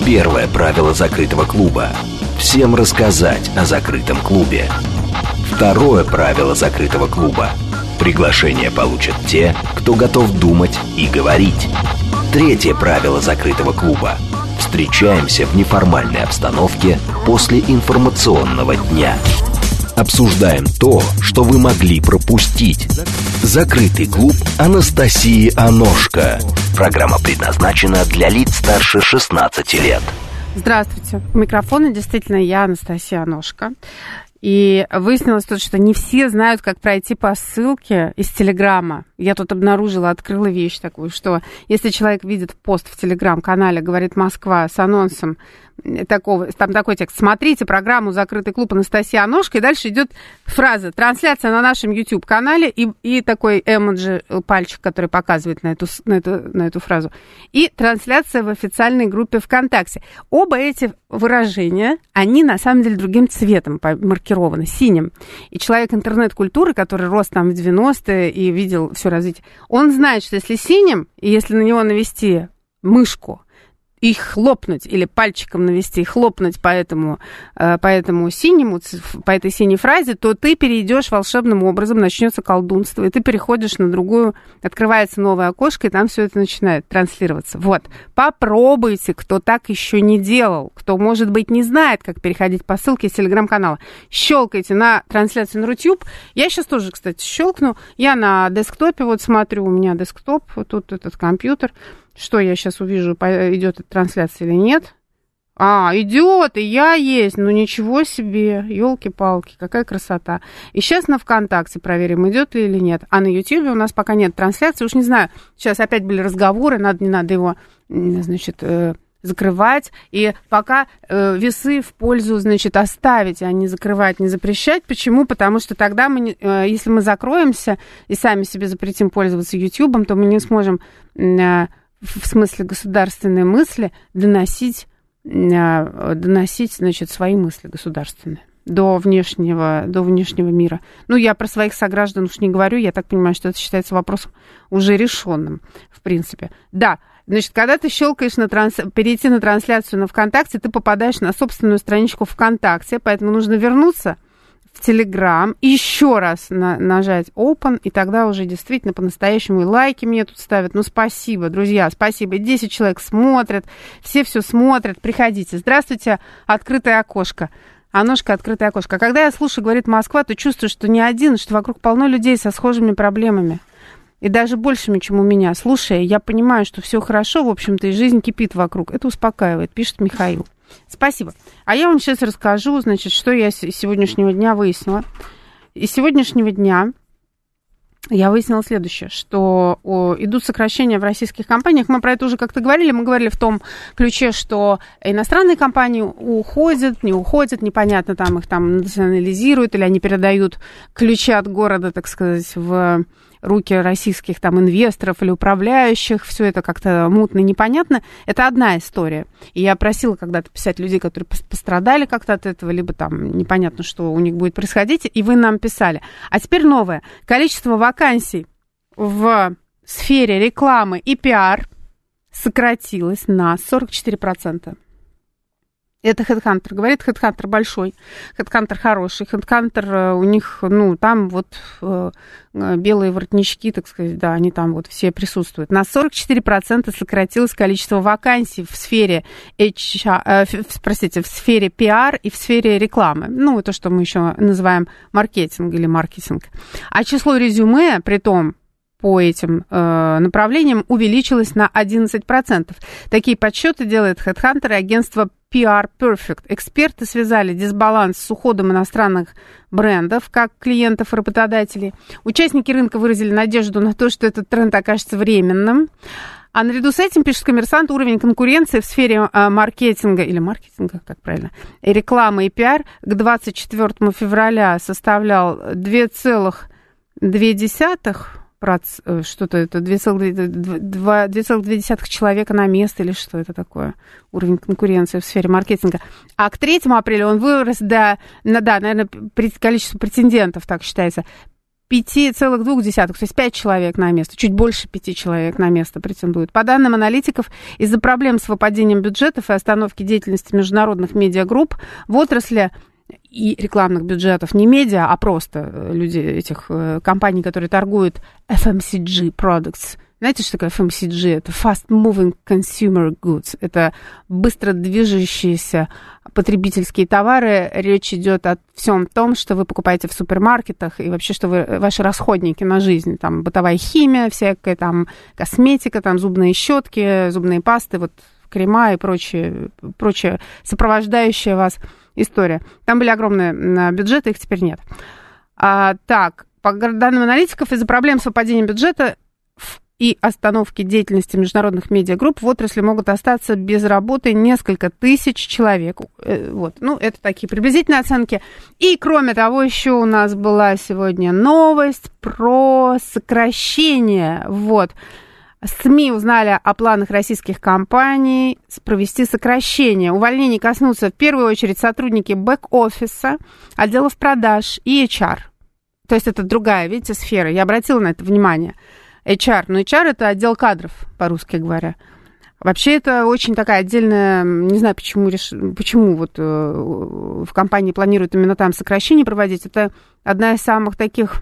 Первое правило закрытого клуба – всем рассказать о закрытом клубе. Второе правило закрытого клуба – приглашение получат те, кто готов думать и говорить. Третье правило закрытого клуба – встречаемся в неформальной обстановке после информационного дня. Обсуждаем то, что вы могли пропустить. Закрытый клуб Анастасии Аношко. Программа предназначена для лиц старше 16 лет. Здравствуйте. У микрофона действительно я, Анастасия Аношко. И выяснилось тут, что не все знают, как пройти по ссылке из Телеграма. Я тут обнаружила, открыла вещь такую, что если человек видит пост в Телеграм-канале «Говорит Москва» с анонсом там такой текст: смотрите программу «Закрытый клуб» Анастасия Аношко, и дальше идет фраза «Трансляция на нашем YouTube-канале» и такой эмоджи, пальчик, который показывает на эту фразу, и трансляция в официальной группе ВКонтакте. Оба эти выражения, они на самом деле другим цветом маркированы, синим. И человек интернет-культуры, который рос там в 90-е и видел все развитие, он знает, что если синим, и если на него навести мышку, и хлопнуть, или пальчиком навести, и хлопнуть по этому синему, по этой синей фразе, то ты перейдешь волшебным образом, начнется колдунство, и ты переходишь на другую, открывается новое окошко, и там все это начинает транслироваться. Вот. Попробуйте, кто так еще не делал, кто, может быть, не знает, как переходить по ссылке из Телеграм-канала. Щелкайте на трансляцию на Рутюб. Я сейчас тоже, кстати, щелкну. Я на десктопе вот смотрю, у меня десктоп, вот тут этот компьютер. Что я сейчас увижу, идет эта трансляция или нет? Идет, и я есть. Ну, ничего себе, елки-палки, какая красота. И сейчас на ВКонтакте проверим, идет ли или нет. А на Ютьюбе у нас пока нет трансляции. Уж не знаю, сейчас опять были разговоры, не надо его, значит, закрывать. И пока весы в пользу, значит, оставить, а не закрывать, не запрещать. Почему? Потому что тогда мы, если мы закроемся и сами себе запретим пользоваться Ютьюбом, то мы не сможем в смысле государственной мысли доносить, значит, свои мысли государственные до внешнего мира. Ну, я про своих сограждан уж не говорю, я так понимаю, что это считается вопросом уже решенным, в принципе. Да, значит, когда ты щелкаешь перейти на трансляцию на ВКонтакте, ты попадаешь на собственную страничку ВКонтакте, поэтому нужно вернуться в Телеграм, еще раз нажать Open, и тогда уже действительно по-настоящему и лайки мне тут ставят. Ну, спасибо, друзья, спасибо. 10 человек смотрят, все смотрят. Приходите. Здравствуйте, открытое окошко. Аношка, открытое окошко. Когда я слушаю «Говорит Москва», то чувствую, что не один, что вокруг полно людей со схожими проблемами. И даже большими, чем у меня. Слушая, я понимаю, что все хорошо, в общем-то, и жизнь кипит вокруг. Это успокаивает, пишет Михаил. Спасибо. А я вам сейчас расскажу, значит, что я с сегодняшнего дня выяснила. Из сегодняшнего дня я выяснила следующее, что идут сокращения в российских компаниях. Мы про это уже как-то говорили. Мы говорили в том ключе, что иностранные компании уходят, не уходят, непонятно, там их там национализируют или они передают ключи от города, так сказать, в руки российских там инвесторов или управляющих, все это как-то мутно, непонятно. Это одна история. И я просила когда-то писать людей, которые пострадали как-то от этого, либо там непонятно, что у них будет происходить, и вы нам писали. А теперь новое. Количество вакансий в сфере рекламы и пиар сократилось на 44%. Это HeadHunter говорит, HeadHunter большой, HeadHunter хороший, HeadHunter у них, ну, там вот белые воротнички, так сказать, да, они там вот все присутствуют. На 44% сократилось количество вакансий в сфере в сфере пиар и в сфере рекламы. Ну, то, что мы еще называем маркетинг или маркетинг. А число резюме, при том, по этим направлениям увеличилось на 11%. Такие подсчеты делает HeadHunter и агентство PR Perfect. Эксперты связали дисбаланс с уходом иностранных брендов, как клиентов и работодателей. Участники рынка выразили надежду на то, что этот тренд окажется временным. А наряду с этим, пишет «Коммерсант», уровень конкуренции в сфере маркетинга, как правильно, рекламы и пиар к 24 февраля составлял 2,2%, что-то это 2,2 человека на место, или что это такое, уровень конкуренции в сфере маркетинга. А к 3 апреля он вырос наверное, количество претендентов, так считается, 5,2, то есть 5 человек на место, чуть больше 5 человек на место претендуют. По данным аналитиков, из-за проблем с выпадением бюджетов и остановки деятельности международных медиагрупп в отрасли и рекламных бюджетов, не медиа, а просто люди этих компаний, которые торгуют FMCG products. Знаете, что такое FMCG? Это Fast Moving Consumer Goods. Это быстро движущиеся потребительские товары. Речь идет о всем том, что вы покупаете в супермаркетах и вообще, что ваши расходники на жизнь. Там бытовая химия всякая, там косметика, там зубные щетки, зубные пасты, вот крема и прочее сопровождающая вас история. Там были огромные бюджеты, их теперь нет. Так, по данным аналитиков, из-за проблем с выпадением бюджета и остановки деятельности международных медиагрупп в отрасли могут остаться без работы несколько тысяч человек. Вот. Ну, это такие приблизительные оценки. И, кроме того, еще у нас была сегодня новость про сокращение. Вот. СМИ узнали о планах российских компаний провести сокращение. Увольнений коснутся в первую очередь сотрудники бэк-офиса, отделов продаж и HR. То есть это другая, видите, сфера. Я обратила на это внимание. HR. Но HR – это отдел кадров, по-русски говоря. Вообще это очень такая отдельная, не знаю, почему вот в компании планируют именно там сокращение проводить. Это одна из самых таких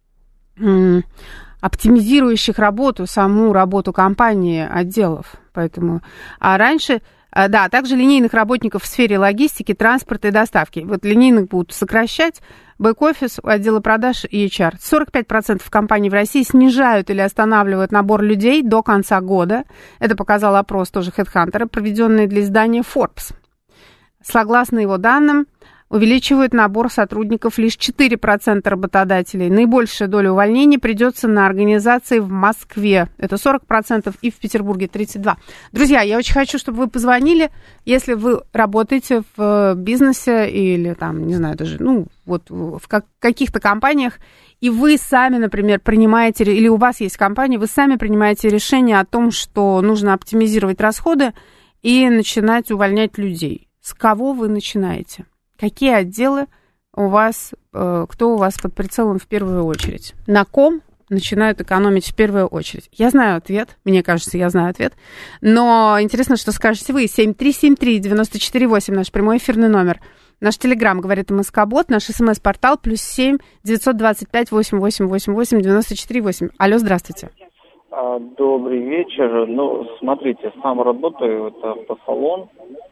оптимизирующих саму работу компании отделов. Поэтому, а раньше, да, также линейных работников в сфере логистики, транспорта и доставки. Вот линейных будут сокращать, бэк-офис, отделы продаж и HR. 45% компаний в России снижают или останавливают набор людей до конца года. Это показал опрос тоже HeadHunter, проведенный для издания Forbes. Согласно его данным, увеличивают набор сотрудников лишь 4% работодателей. Наибольшая доля увольнений придется на организации в Москве. Это 40%, и в Петербурге 32%. Друзья, я очень хочу, чтобы вы позвонили, если вы работаете в бизнесе или там, не знаю, даже, вот в каких-то компаниях, и вы сами, например, принимаете, или у вас есть компания, вы сами принимаете решение о том, что нужно оптимизировать расходы и начинать увольнять людей. С кого вы начинаете? Какие отделы у вас, кто у вас под прицелом в первую очередь? На ком начинают экономить в первую очередь? Я знаю ответ, мне кажется, я знаю ответ, но интересно, что скажете вы. 7373-94-8, наш прямой эфирный номер. Наш телеграм, говорит МСК-бот, наш смс-портал, +7 925 8888 94 8. Алло, здравствуйте. Добрый вечер. Смотрите, сам работаю, это автосалон,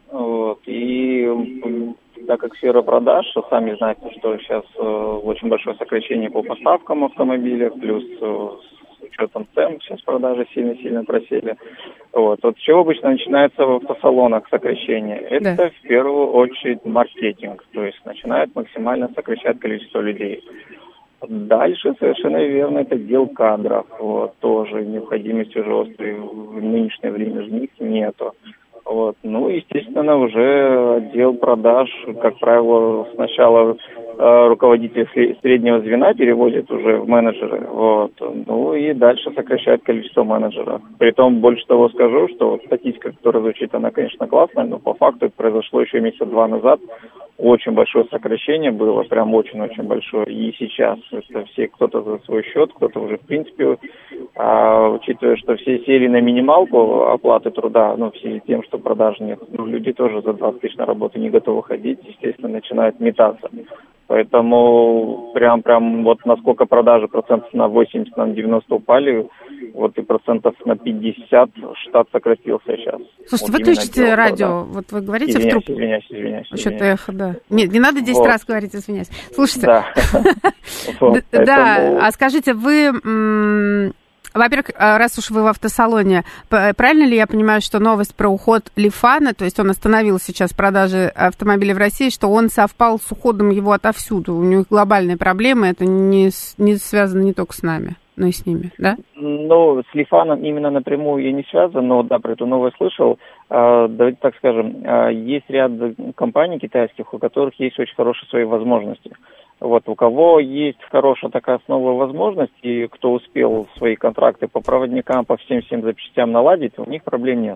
и так как сфера продаж, сами знаете, что сейчас очень большое сокращение по поставкам автомобилей, плюс с учетом цен, сейчас продажи сильно-сильно просели. Вот с чего обычно начинается в автосалонах сокращение? Это в первую очередь маркетинг, то есть начинают максимально сокращать количество людей. Дальше, совершенно верно, это отдел кадров. Тоже необходимости уже острой в нынешнее время в них нету. Естественно, уже отдел продаж, как правило, сначала руководитель среднего звена переводит уже в менеджеры, и дальше сокращает количество менеджеров. Притом, больше того скажу, что статистика, которая звучит, она, конечно, классная, но по факту это произошло еще месяца 2 назад. Очень большое сокращение было, прям очень-очень большое. И сейчас это все, кто-то за свой счет, кто-то уже, в принципе, учитывая, что все сели на минималку оплаты труда, в связи с тем, что продаж нет, люди тоже за 20 тысяч на работу не готовы ходить, естественно, начинают метаться. Поэтому прям насколько продажи процентов на 80, на 90 упали, и процентов на 50 штат сократился сейчас. Слушайте, выключите радио. Вот вы говорите в трубку. Извиняюсь. Что-то эхо, да. Нет, не надо 10 раз говорить, извиняюсь. Слушайте. Да. Да, а скажите, вы... Во-первых, раз уж вы в автосалоне, правильно ли я понимаю, что новость про уход Лифана, то есть он остановил сейчас продажи автомобилей в России, что он совпал с уходом его отовсюду? У них глобальные проблемы, это не связано не только с нами, но и с ними, да? С Лифаном именно напрямую я не связан, но да, про эту новость слышал. Давайте так скажем, есть ряд компаний китайских, у которых есть очень хорошие свои возможности. У кого есть хорошая такая основа возможность, и кто успел свои контракты по проводникам, по всем запчастям наладить, у них проблем нет.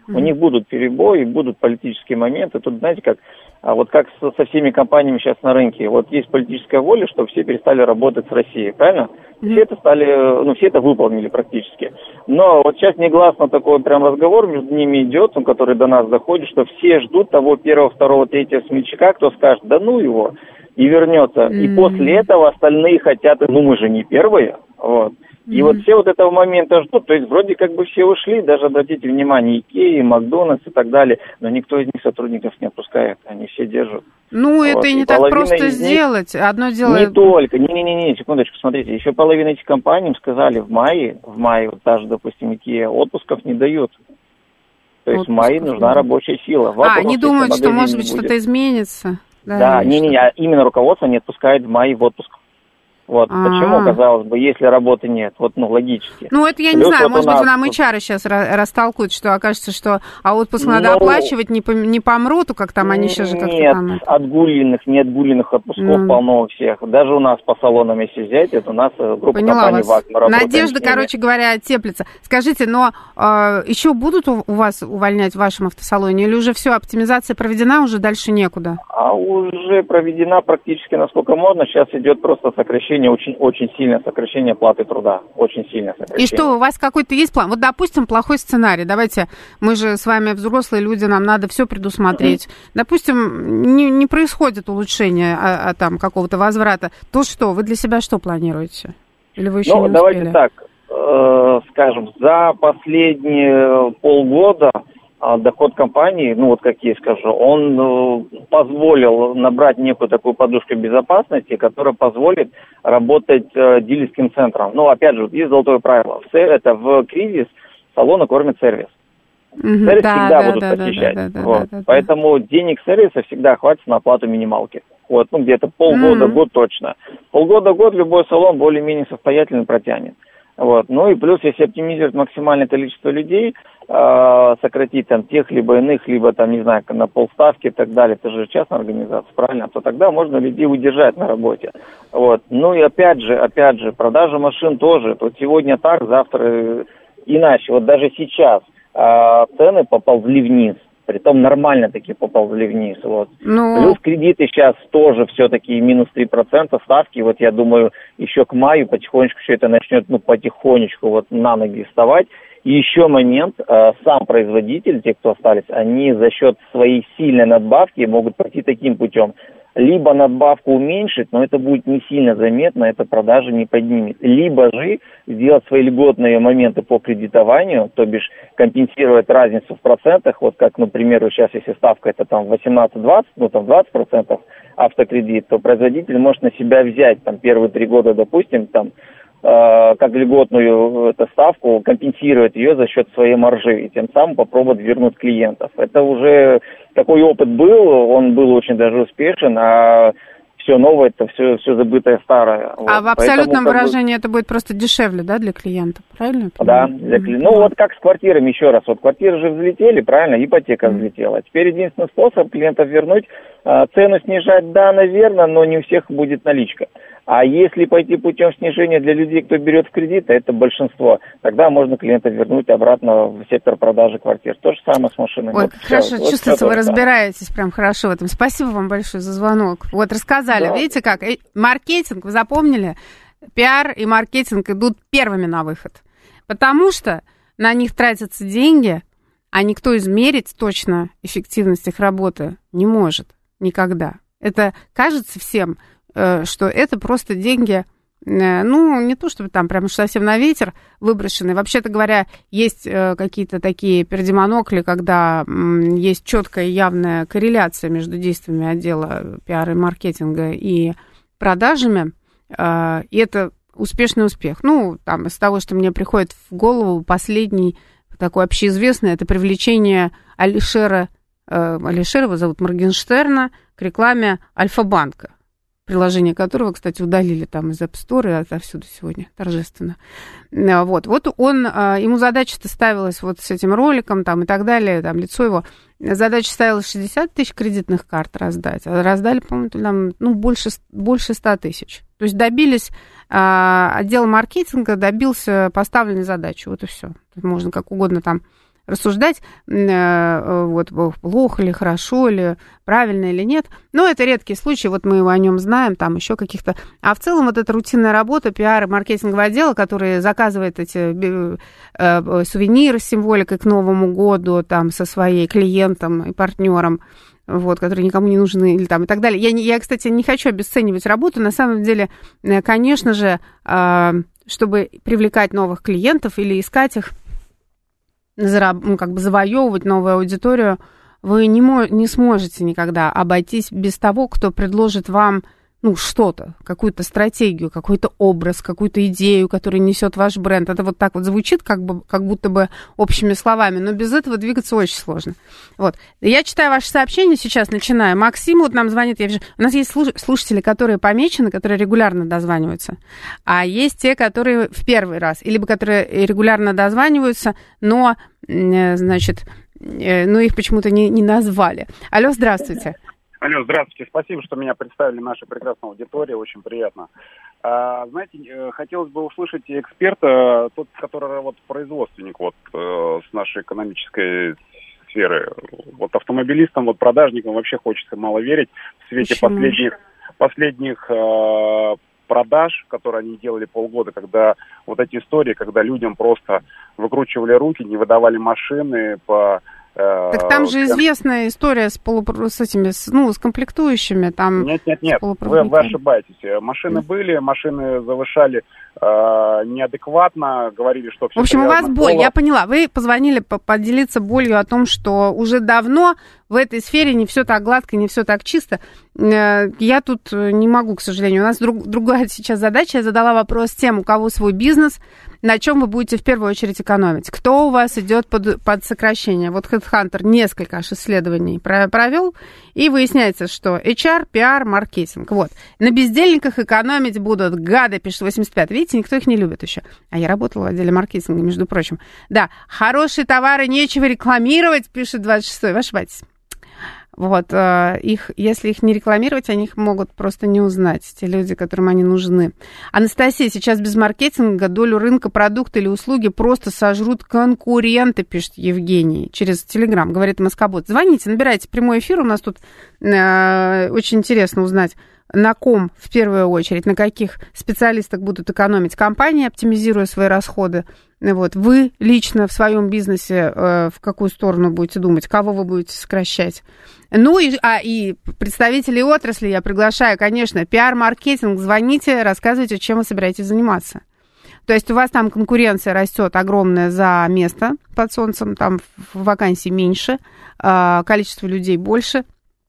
У них будут перебои, будут политические моменты. Тут, знаете, как со всеми компаниями сейчас на рынке. Вот есть политическая воля, чтобы все перестали работать с Россией, правильно? Все это выполнили практически. Но вот сейчас негласно такой прям разговор между ними идет, который до нас доходит, что все ждут того первого, второго, третьего смельчака, кто скажет, да ну его, и вернется. И после этого остальные хотят, мы же не первые, вот. И вот все вот этого момента ждут, то есть вроде как бы все ушли, даже обратите внимание, Икеи, Макдональдс и так далее, но никто из них сотрудников не отпускает, они все держат. Ну, это и не так просто сделать, одно дело... Не только, секундочку, смотрите, еще половина этих компаний сказали в мае, вот даже, допустим, Икея, отпусков не дают. То есть в мае нужна рабочая сила. Они думают, что может быть что-то изменится. Да, именно руководство не отпускает в мае в отпуск. Вот, почему, казалось бы, если работы нет, логически. Это я не знаю, может быть, нам HR сейчас растолкуют, что окажется, что отпуск надо оплачивать, не по МРОТу, как там они сейчас же как-то там... Нет, неотгуленных отпусков полно у всех. Даже у нас по салонам, если взять, это у нас группа компаний ВАК. Надежда, короче говоря, теплится. Скажите, но еще будут у вас увольнять в вашем автосалоне, или уже все, оптимизация проведена, уже дальше некуда? Уже проведена практически насколько можно, сейчас идет просто сокращение, очень сильное сокращение оплаты труда. Очень сильное сокращение. И что, у вас какой-то есть план? Вот, допустим, плохой сценарий. Давайте, мы же с вами взрослые люди, нам надо все предусмотреть. Допустим, не происходит улучшения, там, какого-то возврата. То что? Вы для себя что планируете? Или вы еще не успели? Давайте так, скажем, за последние полгода доход компании, как я скажу, он позволил набрать некую такую подушку безопасности, которая позволит работать дилерским центром. Опять же, есть золотое правило. Это в кризис салоны кормят сервис. Сервис всегда будут посещать. Поэтому денег сервиса всегда хватит на оплату минималки. Где-то полгода-год точно. Полгода-год любой салон более-менее состоятельно протянет. И плюс, если оптимизировать максимальное количество людей, сократить там тех, либо иных, либо там, не знаю, на полставки и так далее, это же частная организация, правильно, то тогда можно людей удержать на работе. И опять же, продажа машин тоже. Сегодня так, завтра иначе. Даже сейчас цены поползли вниз. Притом нормально таки поползли вниз. Плюс кредиты сейчас тоже все-таки минус 3% ставки. Я думаю, еще к маю потихонечку все это начнет, потихонечку на ноги вставать. И еще момент, сам производитель, те, кто остались, они за счет своей сильной надбавки могут пойти таким путем. Либо надбавку уменьшить, но это будет не сильно заметно, это продажи не поднимет. Либо же сделать свои льготные моменты по кредитованию, то бишь компенсировать разницу в процентах, как, например, сейчас если ставка это там 18-20, 20% автокредит, то производитель может на себя взять первые 3 года, допустим, как льготную ставку, компенсировать ее за счет своей маржи и тем самым попробовать вернуть клиентов. Это уже такой опыт был, он был очень даже успешен, а все новое, это все забытое старое. А в абсолютном выражении это будет просто дешевле, да, для клиентов, правильно? Да, как с квартирами, еще раз, квартиры же взлетели, правильно, ипотека взлетела. Теперь единственный способ клиентов вернуть, цену снижать, да, наверное, но не у всех будет наличка. А если пойти путем снижения для людей, кто берет в кредит, а это большинство, тогда можно клиента вернуть обратно в сектор продажи квартир. То же самое с машинами. Ой, как хорошо, чувствуется, вы разбираетесь прям хорошо в этом. Спасибо вам большое за звонок. Рассказали, видите как, маркетинг, вы запомнили, пиар и маркетинг идут первыми на выход. Потому что на них тратятся деньги, а никто измерить точно эффективность их работы не может никогда. Это кажется всем, что это просто деньги, не то чтобы там прям совсем на ветер выброшенные. Вообще-то говоря, есть какие-то такие пердемонокли, когда есть четкая и явная корреляция между действиями отдела пиара и маркетинга и продажами, и это успешный успех. Из того, что мне приходит в голову, последний такой общеизвестный, это привлечение Алишера, его зовут Моргенштерна, к рекламе Альфа-банка, приложение которого, кстати, удалили там из App Store и отовсюду сегодня торжественно. Ему задача-то ставилась с этим роликом там, и так далее, там лицо его. Задача ставилась 60 тысяч кредитных карт раздать, а раздали, по-моему, больше 100 тысяч. То есть добились, отдел маркетинга добился поставленной задачи, и все. Можно как угодно там рассуждать, вот, плохо ли, хорошо ли, правильно или нет. Но это редкий случай, вот мы о нем знаем, там еще каких-то. А в целом вот эта рутинная работа пиар и маркетингового отдела, который заказывает эти сувениры с символикой к Новому году, там, со своей клиентом и партнером, вот, которые никому не нужны, или там, и так далее. Я, кстати, не хочу обесценивать работу. На самом деле, конечно же, чтобы привлекать новых клиентов или искать их, как бы завоевывать новую аудиторию, вы не сможете никогда обойтись без того, кто предложит вам, ну, что-то, какую-то стратегию, какой-то образ, какую-то идею, которую несет ваш бренд. Это вот так вот звучит, как будто бы общими словами, но без этого двигаться очень сложно. Вот. Я читаю ваши сообщения сейчас, начинаю. Максим вот нам звонит. У нас есть слушатели, которые помечены, которые регулярно дозваниваются, а есть те, которые в первый раз, либо которые регулярно дозваниваются, но, значит, ну, их почему-то не назвали. Алло, здравствуйте. Алло, здравствуйте. Спасибо, что меня представили нашей прекрасной аудитории. Очень приятно. Знаете, хотелось бы услышать эксперта, тот, который вот производственник вот с нашей экономической сферы. Вот автомобилистам, вот продажникам вообще хочется мало верить в свете последних продаж, которые они делали полгода, когда вот эти истории, когда людям просто выкручивали руки, не выдавали машины по... Так там же известная история с комплектующими. Там нет, вы ошибаетесь. Машины были, машины завышали неадекватно, говорили, что все... В общем, у вас боль, я поняла. Вы позвонили поделиться болью о том, что уже давно в этой сфере не все так гладко, не все так чисто. Я тут не могу, к сожалению. У нас другая сейчас задача. Я задала вопрос тем, у кого свой бизнес, на чем вы будете в первую очередь экономить. Кто у вас идет под сокращение? Вот HeadHunter несколько аж исследований провел, и выясняется, что HR, PR, маркетинг. Вот. На бездельниках экономить будут гады, пишет 85. Видите, никто их не любит еще. А я работала в отделе маркетинга, между прочим. Да, хорошие товары нечего рекламировать, пишет 26. Вы ошибаетесь. Вот, если их не рекламировать, они их могут просто не узнать, те люди, которым они нужны. Анастасия, сейчас без маркетинга долю рынка продукта или услуги просто сожрут конкуренты, пишет Евгений, через Телеграм, говорит Москобот. Звоните, набирайте прямой эфир, у нас тут очень интересно узнать, на ком в первую очередь, на каких специалистах будут экономить компании, оптимизируя свои расходы. Вот. Вы лично в своем бизнесе в какую сторону будете думать, кого вы будете сокращать. Ну и представителей отрасли я приглашаю, конечно, пиар-маркетинг, звоните, рассказывайте, чем вы собираетесь заниматься. То есть у вас там конкуренция растет огромная за место под солнцем, там вакансий меньше, количество людей больше.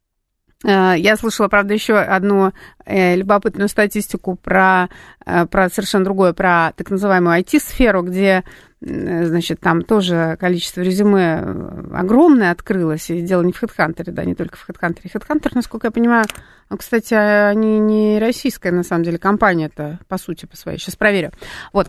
Я слышала, правда, еще одну любопытную статистику про совершенно другое, про так называемую IT-сферу, где, значит, там тоже количество резюме огромное открылось, и дело не в HeadHunter, да, не только в HeadHunter. HeadHunter, насколько я понимаю, кстати, они не российская, на самом деле, компания-то, по сути, по своей. Сейчас проверю. Вот,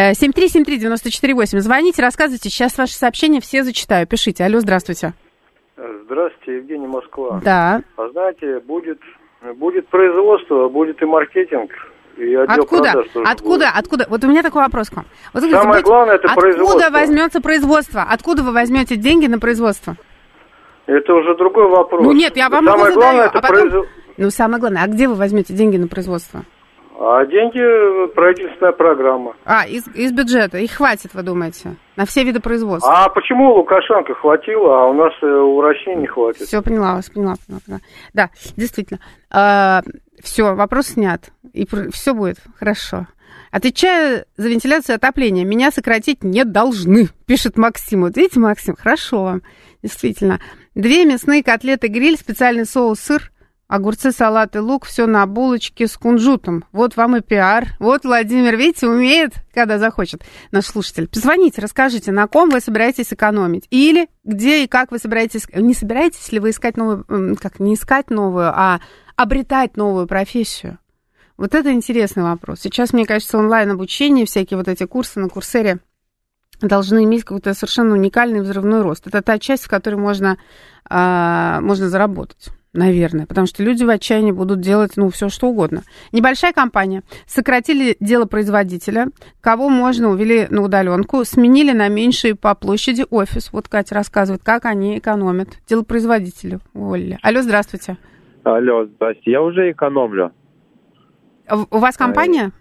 7373948, звоните, рассказывайте, сейчас ваши сообщения все зачитаю, пишите. Алло, здравствуйте. Здравствуйте, Евгений, Москва. Да. А знаете, будет производство, будет и маркетинг, и отдел продаж тоже будет. Откуда? Вот у меня такой вопрос к вам. Вот, самое главное, это производство. Откуда возьмется производство? Откуда вы возьмете деньги на производство? Это уже другой вопрос. Ну нет, я вам самое его главное, задаю. Ну, самое главное, а где вы возьмете деньги на производство? А деньги правительственная программа. Из бюджета. Их хватит, вы думаете, на все виды производства? А почему у Лукашенко хватило, а у нас у России не хватит? Все, поняла. Да, действительно. Все, вопрос снят. И все будет хорошо. Отвечаю за вентиляцию и отопление. Меня сократить не должны, пишет Максим. Вот видите, Максим, хорошо вам. Действительно. 2 мясные котлеты гриль, специальный соус, сыр, огурцы, салаты, лук, все на булочке с кунжутом. Вот вам и пиар. Вот Владимир, видите, умеет, когда захочет наш слушатель. Позвоните, расскажите, на ком вы собираетесь экономить. Или где и как вы собираетесь... Не собираетесь ли вы искать новую... не искать новую, а обретать новую профессию? Вот это интересный вопрос. Сейчас, мне кажется, онлайн-обучение, всякие вот эти курсы на Курсере должны иметь какой-то совершенно уникальный взрывной рост. Это та часть, в которой можно заработать. наверное, потому что люди в отчаянии будут делать, все что угодно. Небольшая компания. Сократили дело производителя, кого можно увели на удаленку, сменили на меньший по площади офис. Вот Катя рассказывает, как они экономят. Делопроизводителя уволили. Алло, здравствуйте. Алло, здрасте. Я уже экономлю. У вас компания?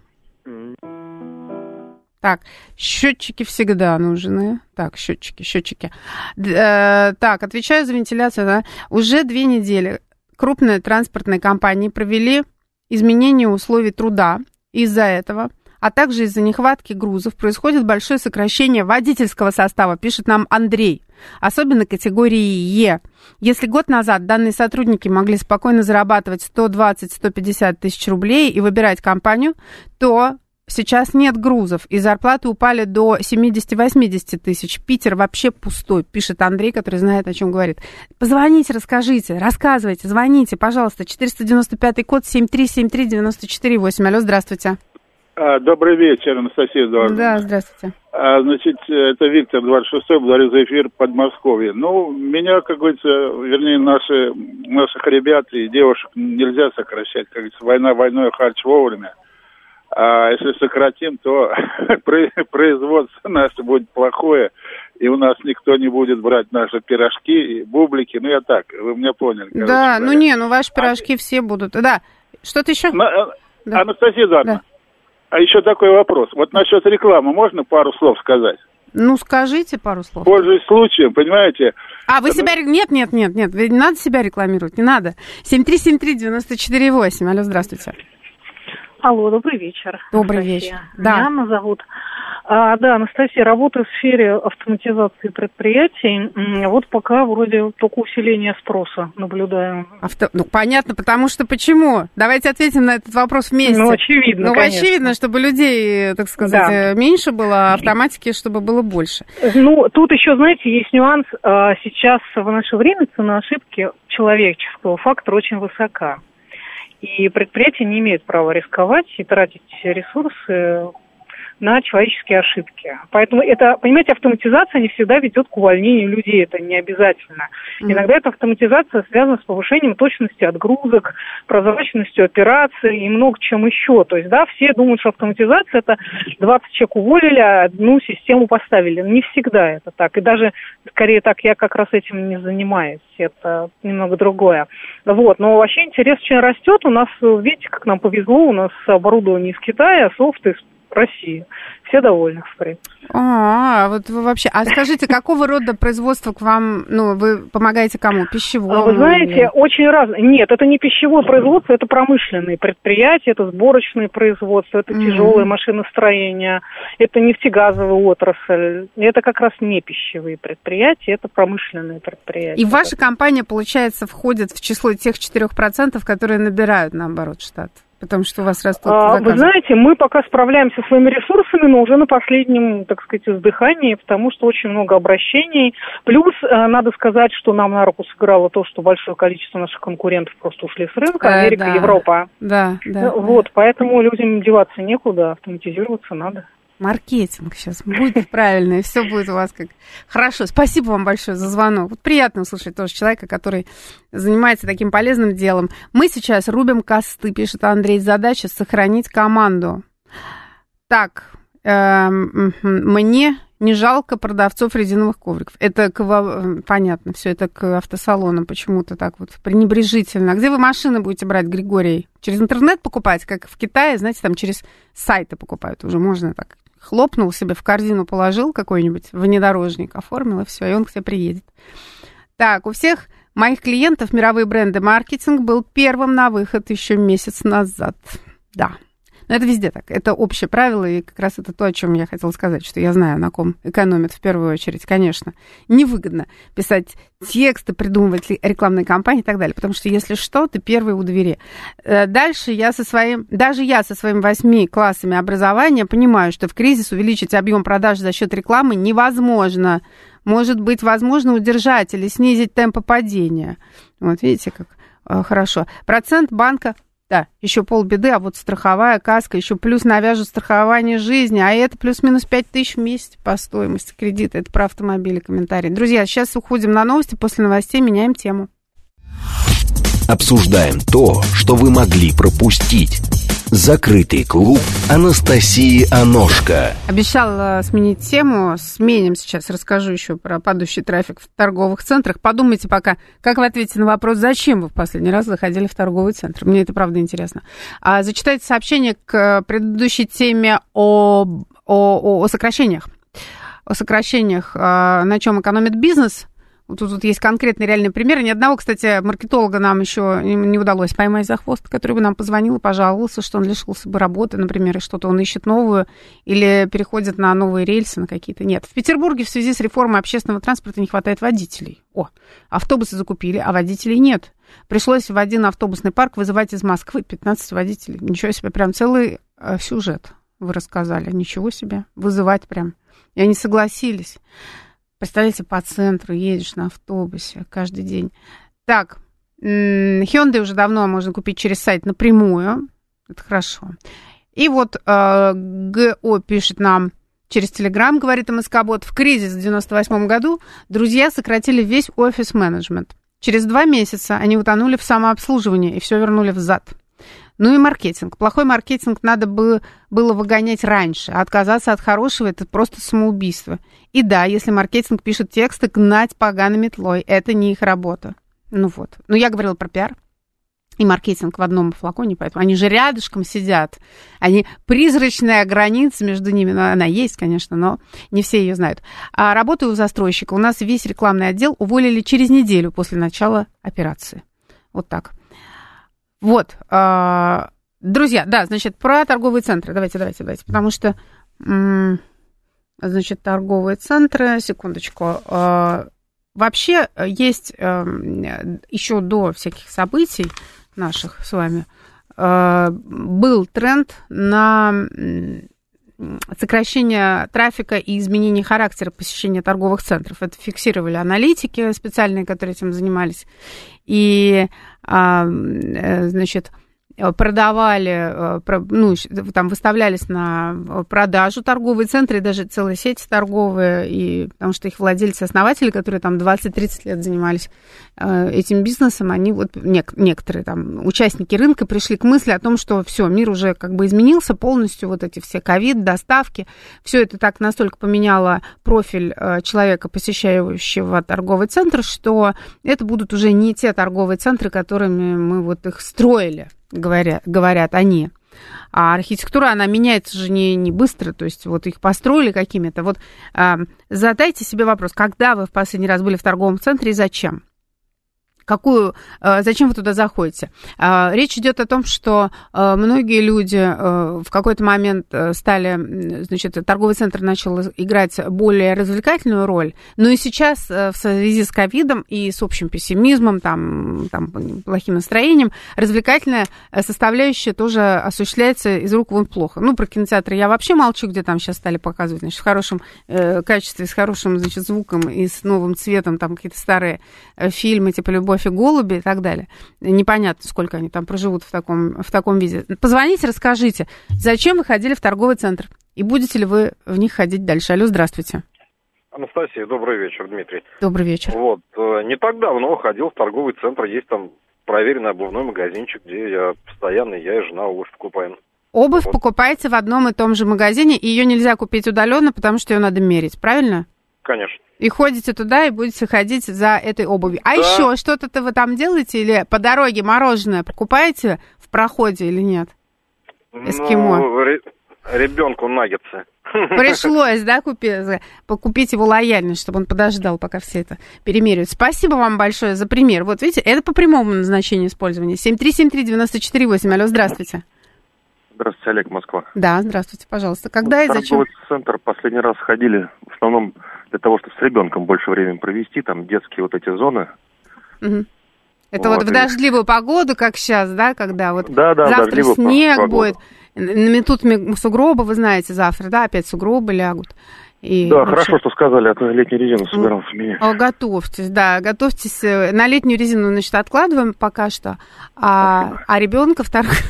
Так, счетчики всегда нужны. Так, счетчики. Так, отвечаю за вентиляцию. Да. Уже 2 недели крупные транспортные компании провели изменение условий труда. Из-за этого, а также из-за нехватки грузов, происходит большое сокращение водительского состава, пишет нам Андрей. Особенно категории Е. Если год назад данные сотрудники могли спокойно зарабатывать 120-150 тысяч рублей и выбирать компанию, то сейчас нет грузов, и зарплаты упали до 70-80 тысяч. Питер вообще пустой, пишет Андрей, который знает, о чем говорит. Позвоните, расскажите, рассказывайте, звоните, пожалуйста. 495 код 7373948. Алло, здравствуйте. Добрый вечер, Анастасия Эдуардовна. Да, здравствуйте. Значит, это Виктор, 26-й, благодарю за эфир, Подмосковье. Меня, как говорится, вернее, наших ребят и девушек нельзя сокращать. Как говорится, война войной, харч вовремя. А если сократим, то производство наше будет плохое, и у нас никто не будет брать наши пирожки и бублики. Я так, вы меня поняли. Да, ваши пирожки все будут. Да, что-то еще? Да. Анастасия Эдуардовна, а еще такой вопрос. Вот насчет рекламы можно пару слов сказать? Скажите пару слов. Пользуясь случаем, понимаете? Вы себя... Нет, не надо себя рекламировать, не надо. 7373948. Алло, здравствуйте. Алло, добрый вечер. Добрый вечер. Да. Меня Анна зовут. Да, Анастасия, работаю в сфере автоматизации предприятий. Вот пока вроде только усиление спроса наблюдаем. Понятно, потому что почему? Давайте ответим на этот вопрос вместе. Очевидно, конечно. Очевидно, чтобы людей, так сказать, меньше было, а автоматики, чтобы было больше. Тут еще, знаете, есть нюанс. Сейчас в наше время цена ошибки человеческого фактора очень высока. И предприятия не имеют права рисковать и тратить ресурсы на человеческие ошибки. Поэтому это, понимаете, автоматизация не всегда ведет к увольнению людей, это не обязательно. Иногда эта автоматизация связана с повышением точности отгрузок, прозрачностью операций и много чем еще. То есть, все думают, что автоматизация — это 20 человек уволили, а одну систему поставили. Не всегда это так. И даже, скорее так, я как раз этим не занимаюсь. Это немного другое. Но вообще интерес очень растет. У нас, видите, как нам повезло, у нас оборудование из Китая, а софт из России. Все довольны, в принципе. Вот вы вообще... А скажите, какого рода производство к вам, вы помогаете кому? Пищевому? Вы знаете, очень разное. Нет, это не пищевое производство, это промышленные предприятия, это сборочные производства, это тяжелое машиностроение, это нефтегазовая отрасль. Это как раз не пищевые предприятия, это промышленные предприятия. И ваша компания, получается, входит в число тех 4%, которые набирают, наоборот, штат? Потому что у вас растут заказы. Вы знаете, мы пока справляемся своими ресурсами, но уже на последнем, так сказать, издыхании, потому что очень много обращений. Плюс, надо сказать, что нам на руку сыграло то, что большое количество наших конкурентов просто ушли с рынка, Америка, Европа. Да. Поэтому людям деваться некуда, автоматизироваться надо. Маркетинг сейчас будет правильный, все будет у вас как хорошо. Спасибо вам большое за звонок. Приятно услышать тоже человека, который занимается таким полезным делом. Мы сейчас рубим косты, пишет Андрей. Задача сохранить команду. Так, мне не жалко продавцов резиновых ковриков. Это понятно, все это к автосалонам почему-то так вот пренебрежительно. А где вы машины будете брать, Григорий? Через интернет покупать, как в Китае, знаете, там через сайты покупают. Уже можно так. Хлопнул себе в корзину, положил какой-нибудь внедорожник, оформил, и все, и он к тебе приедет. Так, у всех моих клиентов мировые бренды маркетинг был первым на выход еще месяц назад. Да. Но это везде так. Это общее правило, и как раз это то, о чем я хотела сказать, что я знаю, на ком экономят в первую очередь. Конечно, невыгодно писать тексты, придумывать рекламные кампании и так далее, потому что если что, ты первый у двери. Дальше даже я со своими 8 классами образования понимаю, что в кризис увеличить объем продаж за счет рекламы невозможно. Может быть, возможно удержать или снизить темпы падения. Вот видите, как хорошо. Процент банка... Да, еще полбеды, а вот страховая каска, еще плюс навяжут страхование жизни, а это плюс-минус 5 тысяч в месяц по стоимости кредита. Это про автомобили комментарий. Друзья, сейчас уходим на новости, после новостей меняем тему. Обсуждаем то, что вы могли пропустить. Закрытый клуб Анастасии Аношко. Обещала сменить тему. Сменим сейчас. Расскажу еще про падающий трафик в торговых центрах. Подумайте пока, как вы ответите на вопрос, зачем вы в последний раз заходили в торговый центр. Мне это правда интересно. Зачитайте сообщение к предыдущей теме о сокращениях. О сокращениях, на чем экономит бизнес. Вот тут есть конкретный реальный пример. Ни одного, кстати, маркетолога нам еще не удалось поймать за хвост, который бы нам позвонил и пожаловался, что он лишился бы работы, например, и что-то он ищет новую или переходит на новые рельсы, на какие-то. Нет. В Петербурге в связи с реформой общественного транспорта не хватает водителей. Автобусы закупили, а водителей нет. Пришлось в один автобусный парк вызывать из Москвы 15 водителей. Ничего себе, прям целый сюжет вы рассказали. Ничего себе, вызывать прям. И они согласились. Представляете, по центру едешь на автобусе каждый день. Так, Hyundai уже давно можно купить через сайт напрямую. Это хорошо. И вот ГО пишет нам через Telegram, говорит МСК-бот, в кризис в 98 году друзья сократили весь офис-менеджмент. Через 2 месяца они утонули в самообслуживании и все вернули взад. Ну и маркетинг. Плохой маркетинг надо было выгонять раньше. А отказаться от хорошего – это просто самоубийство. И да, если маркетинг пишет тексты, гнать поганой метлой – это не их работа. Ну вот. Но я говорила про пиар и маркетинг в одном флаконе, поэтому они же рядышком сидят. Они призрачная граница между ними. Ну, она есть, конечно, но не все ее знают. А работаю у застройщика. У нас весь рекламный отдел уволили через неделю после начала операции. Вот так. Вот, друзья, да, значит, про торговые центры. Давайте, потому что, значит, торговые центры, секундочку. Вообще есть еще до всяких событий наших с вами был тренд на сокращение трафика и изменение характера посещения торговых центров. Это фиксировали аналитики специальные, которые этим занимались. И, значит, продавали, ну, там выставлялись на продажу торговые центры, и даже целые сети торговые, и, потому что их владельцы-основатели, которые там 20-30 лет занимались этим бизнесом, они вот, некоторые там участники рынка пришли к мысли о том, что все, мир уже как бы изменился полностью, вот эти все ковид, доставки, все это так настолько поменяло профиль человека, посещающего торговый центр, что это будут уже не те торговые центры, которыми мы вот их строили, говорят они. А архитектура, она меняется же не быстро, то есть вот их построили какими-то. Вот задайте себе вопрос, когда вы в последний раз были в торговом центре и зачем? Зачем вы туда заходите? Речь идет о том, что многие люди в какой-то момент стали, значит, торговый центр начал играть более развлекательную роль, но и сейчас в связи с ковидом и с общим пессимизмом, там плохим настроением, развлекательная составляющая тоже осуществляется из рук вон плохо. Ну, про кинотеатры я вообще молчу, где там сейчас стали показывать, значит, в хорошем качестве, с хорошим, значит, звуком и с новым цветом, там какие-то старые фильмы, типа «Любовь и голуби» и так далее. Непонятно, сколько они там проживут в таком виде. Позвоните, расскажите, зачем вы ходили в торговый центр? И будете ли вы в них ходить дальше? Алло, здравствуйте. Анастасия, добрый вечер, Дмитрий. Добрый вечер. Вот, не так давно ходил в торговый центр, есть там проверенный обувной магазинчик, где я постоянно, я и жена обувь покупаем. Обувь покупаете в одном и том же магазине, и ее нельзя купить удаленно, потому что ее надо мерить, правильно? Конечно. И ходите туда, и будете ходить за этой обувью. А да. Еще что-то вы там делаете? Или по дороге мороженое покупаете в проходе или нет? Эскимо. Ну, ребенку наггетсы. Пришлось, да, купить его лояльность, чтобы он подождал, пока все это перемеряют. Спасибо вам большое за пример. Вот видите, это по прямому назначению использования. 7373948. Алло, здравствуйте. Здравствуйте, Олег, Москва. Да, здравствуйте, пожалуйста. Когда и зачем? В торговый центр последний раз ходили в основном для того, чтобы с ребенком больше времени провести, там детские вот эти зоны. Угу. Это вот в дождливую погоду, как сейчас, да, когда вот завтра снег будет, наметут сугробы, вы знаете, завтра, да, опять сугробы лягут. И да, хорошо, что сказали, а то летнюю резину собирался менять. Готовьтесь, да, готовьтесь. На летнюю резину, значит, откладываем пока что, а ребенка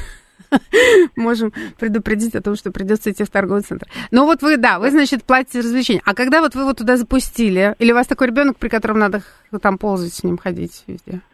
можем предупредить о том, что придется идти в торговый центр. Но вот вы, значит, платите развлечения. А когда вот вы его туда запустили, или у вас такой ребенок, при котором надо там ползать с ним, ходить везде?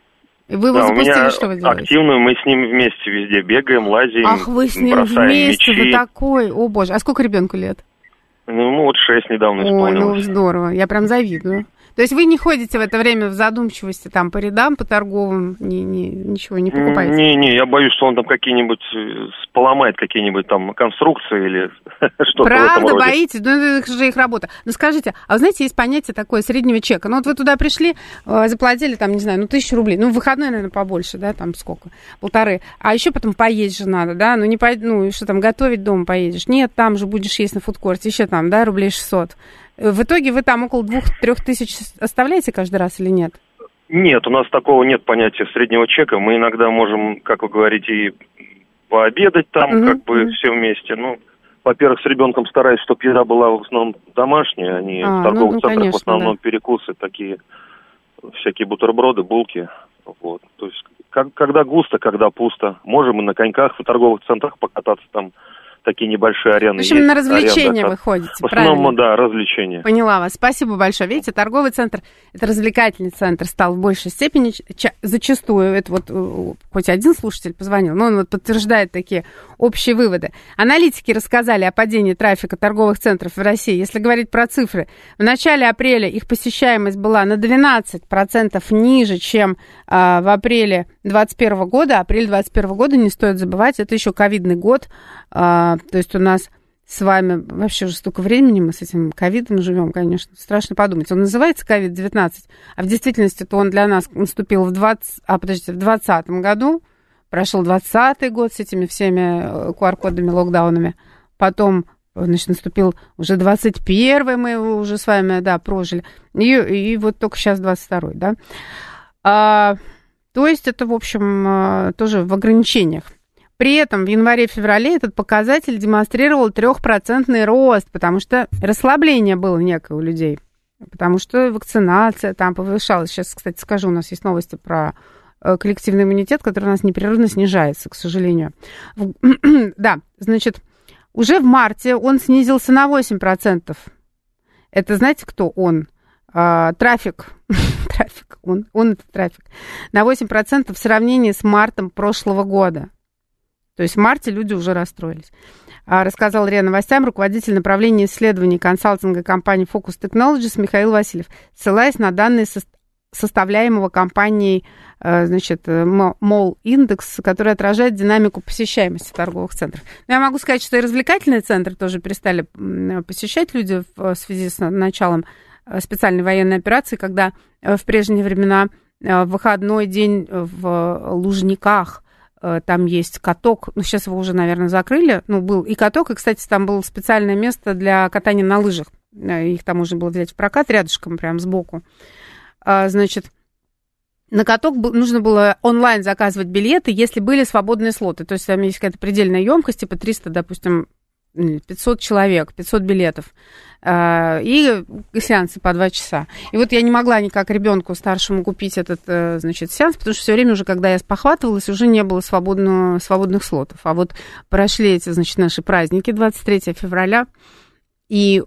Вы его запустили, что вы делаете? Активно, мы с ним вместе везде бегаем, лазим, Ах, вы с ним бросаем вместе, мячи. вы такой, о боже. А сколько ребенку лет? Ну, вот 6 недавно исполнилось. Ой, ну здорово, я прям завидую. То есть вы не ходите в это время в задумчивости там по рядам, по торговым, ничего не покупаете? Не, я боюсь, что он там какие-нибудь поломает какие-нибудь там конструкции или что-то в этом роде. Правда, боитесь? Ну, это же их работа. Ну, скажите, а вы знаете, есть понятие такое среднего чека. Ну, вот вы туда пришли, заплатили там, не знаю, 1000 рублей. Ну, в выходной, наверное, побольше, да, там сколько? 1,5. А еще потом поесть же надо, да? Ну, что там, готовить дома поедешь? Нет, там же будешь есть на фудкорте, еще там, да, рублей 600. В итоге вы там около 2-3 тысяч оставляете каждый раз или нет? Нет, у нас такого нет понятия среднего чека. Мы иногда можем, как вы говорите, и пообедать там, все вместе. Ну, во-первых, с ребенком стараюсь, чтобы еда была в основном домашняя, а не в торговых центрах, конечно, в основном перекусы такие, всякие бутерброды, булки. Вот. То есть, когда густо, когда пусто. Можем и на коньках в торговых центрах покататься там. Такие небольшие арены. В общем, есть, на развлечения вы ходите, в основном, да, развлечения. Поняла вас. Спасибо большое. Видите, торговый центр, это развлекательный центр стал в большей степени. Зачастую, это вот хоть один слушатель позвонил, но он вот подтверждает такие общие выводы. Аналитики рассказали о падении трафика торговых центров в России. Если говорить про цифры, в начале апреля их посещаемость была на 12% ниже, чем в апреле 2021 года. Апрель 2021 года, не стоит забывать, это еще ковидный год. То есть у нас с вами вообще уже столько времени мы с этим ковидом живем, конечно, страшно подумать. Он называется COVID-19, а в действительности-то он для нас наступил в 2020 году, прошел 2020 год с этими всеми QR-кодами, локдаунами, потом, значит, наступил уже 21-й, мы его уже с вами, да, прожили, и вот только сейчас 22-й, да. То есть это, в общем, тоже в ограничениях. При этом в январе-феврале этот показатель демонстрировал 3% рост, потому что расслабление было некое у людей, потому что вакцинация там повышалась. Сейчас, кстати, скажу, у нас есть новости про коллективный иммунитет, который у нас непрерывно снижается, к сожалению. Да, значит, уже в марте он снизился на 8%. Это знаете, кто он? Трафик. Он это трафик. На 8% в сравнении с мартом прошлого года. То есть в марте люди уже расстроились. Рассказал РИА Новостям руководитель направления исследований консалтинга компании Focus Technologies Михаил Васильев, ссылаясь на данные составляемого компанией, значит, Mall Index, который отражает динамику посещаемости торговых центров. Но я могу сказать, что и развлекательные центры тоже перестали посещать люди в связи с началом специальной военной операции, когда в прежние времена в выходной день в Лужниках там есть каток, ну, сейчас его уже, наверное, закрыли, ну, был и каток, и, кстати, там было специальное место для катания на лыжах, их там можно было взять в прокат рядышком, прям сбоку. Значит, на каток нужно было онлайн заказывать билеты, если были свободные слоты, то есть там есть какая-то предельная емкость, типа 300, допустим, 500 человек, 500 билетов, и сеансы по 2 часа. И вот я не могла никак ребенку старшему купить этот, значит, сеанс, потому что все время уже, когда я спохватывалась, уже не было свободных слотов. А вот прошли эти, значит, наши праздники 23 февраля, и